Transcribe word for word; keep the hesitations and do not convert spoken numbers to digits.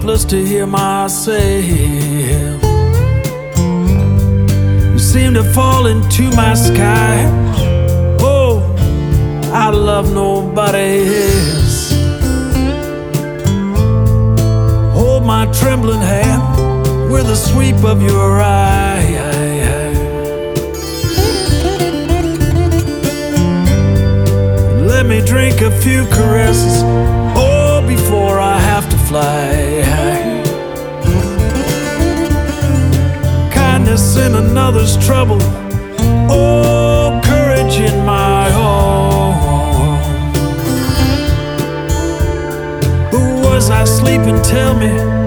hopeless to hear myself. You seem to fall into my sky. Oh, I love nobody else. Hold my trembling hand with a sweep of your eye. Let me drink a few caresses, oh, before I have to fly. Kindness in another's trouble, oh, courage in my own. Who was I sleeping? Tell me.